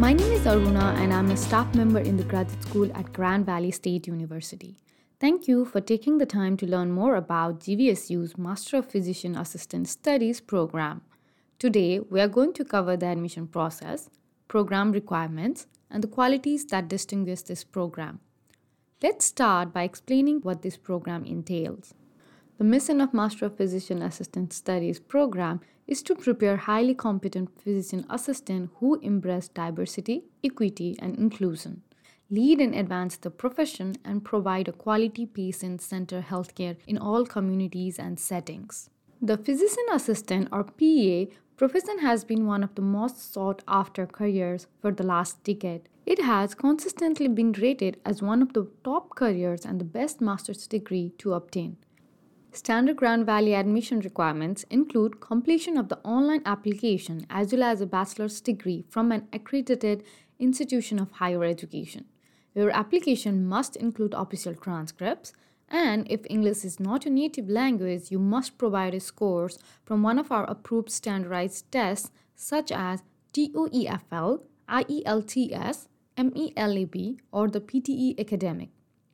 My name is Aruna and I'm a staff member in the graduate school at Grand Valley State University. Thank you for taking the time to learn more about GVSU's Master of Physician Assistant Studies program. Today, we are going to cover the admission process, program requirements, and the qualities that distinguish this program. Let's start by explaining what this program entails. The mission of Master of Physician Assistant Studies program is to prepare highly competent physician assistants who embrace diversity, equity, and inclusion, lead and advance the profession, and provide a quality patient-centered healthcare in all communities and settings. The physician assistant or PA profession has been one of the most sought-after careers for the last decade. It has consistently been rated as one of the top careers and the best master's degree to obtain. Standard Grand Valley admission requirements include completion of the online application as well as a bachelor's degree from an accredited institution of higher education. Your application must include official transcripts, and if English is not your native language, you must provide scores from one of our approved standardized tests such as TOEFL, IELTS, MELAB, or the PTE Academic.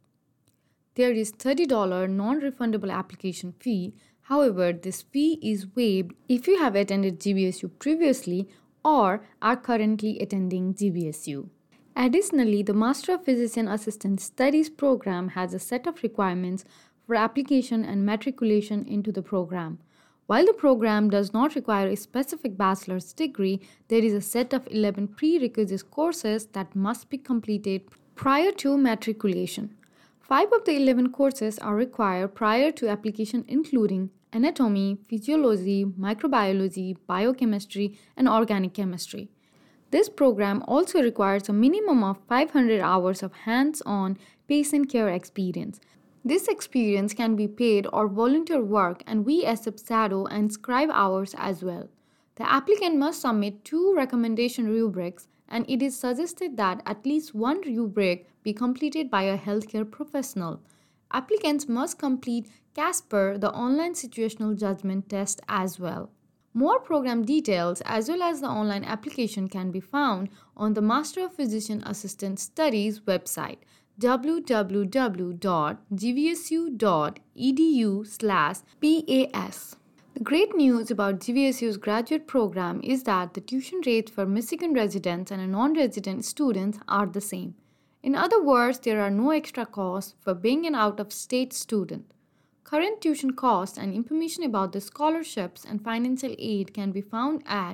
There is $30 non-refundable application fee. However, this fee is waived if you have attended GVSU previously or are currently attending GVSU. Additionally, the Master of Physician Assistant Studies program has a set of requirements for application and matriculation into the program. While the program does not require a specific bachelor's degree, there is a set of 11 prerequisite courses that must be completed prior to matriculation. 5 of the 11 courses are required prior to application, including anatomy, physiology, microbiology, biochemistry, and organic chemistry. This program also requires a minimum of 500 hours of hands-on patient care experience. This experience can be paid or volunteer work, and we accept shadow and scribe hours as well. The applicant must submit 2 recommendation rubrics, and it is suggested that at least 1 rubric be completed by a healthcare professional. Applicants must complete CASPER, the online situational judgment test, as well. More program details as well as the online application can be found on the Master of Physician Assistant Studies website www.gvsu.edu/PAS. The great news about GVSU's graduate program is that the tuition rates for Michigan residents and non-resident students are the same. In other words, there are no extra costs for being an out-of-state student. Current tuition costs and information about the scholarships and financial aid can be found at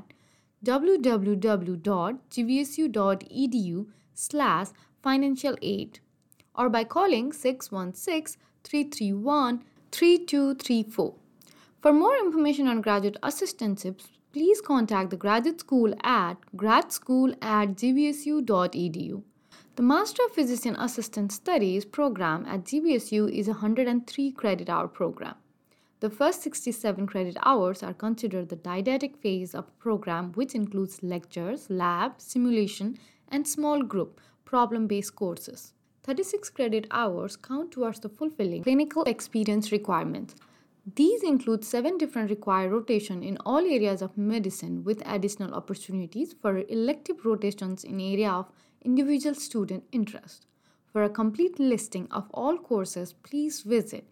www.gvsu.edu/financial-aid or by calling 616-331-3234. For more information on graduate assistantships, please contact the graduate school at gradschool@gvsu.edu. The Master of Physician Assistant Studies program at GVSU is a 103 credit hour program. The first 67 credit hours are considered the didactic phase of the program, which includes lectures, lab, simulation, and small group problem-based courses. 36 credit hours count towards the fulfilling clinical experience requirements. These include 7 different required rotations in all areas of medicine with additional opportunities for elective rotations in area of individual student interest. For a complete listing of all courses, please visit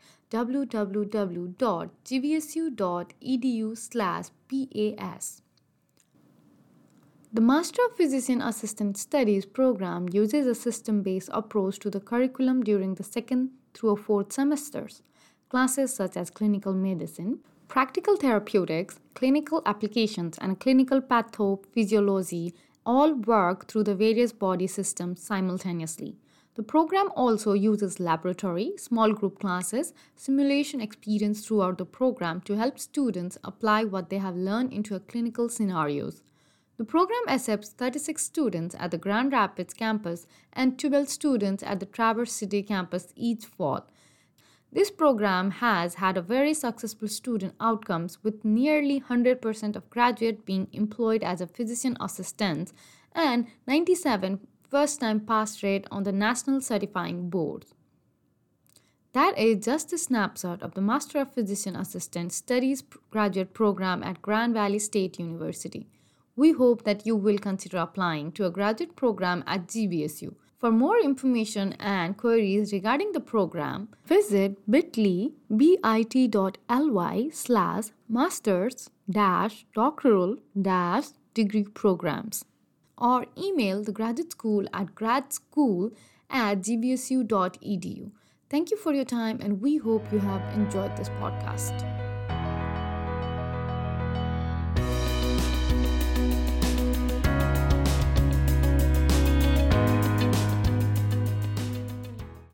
www.gvsu.edu/PAS. The Master of Physician Assistant Studies program uses a system-based approach to the curriculum during the 2nd through 4th semesters. Classes such as clinical medicine, practical therapeutics, clinical applications, and clinical pathophysiology all work through the various body systems simultaneously. The program also uses laboratory, small group classes, simulation experience throughout the program to help students apply what they have learned into clinical scenarios. The program accepts 36 students at the Grand Rapids campus and 12 students at the Traverse City campus each fall. This program has had a very successful student outcomes with nearly 100% of graduates being employed as a physician assistant and 97 first-time pass rate on the National Certifying Board. That is just a snapshot of the Master of Physician Assistant Studies graduate program at Grand Valley State University. We hope that you will consider applying to a graduate program at GVSU. For more information and queries regarding the program, visit bit.ly/masters-doctoral-degree programs or email the graduate school at gradschool@gbsu.edu. Thank you for your time, and we hope you have enjoyed this podcast.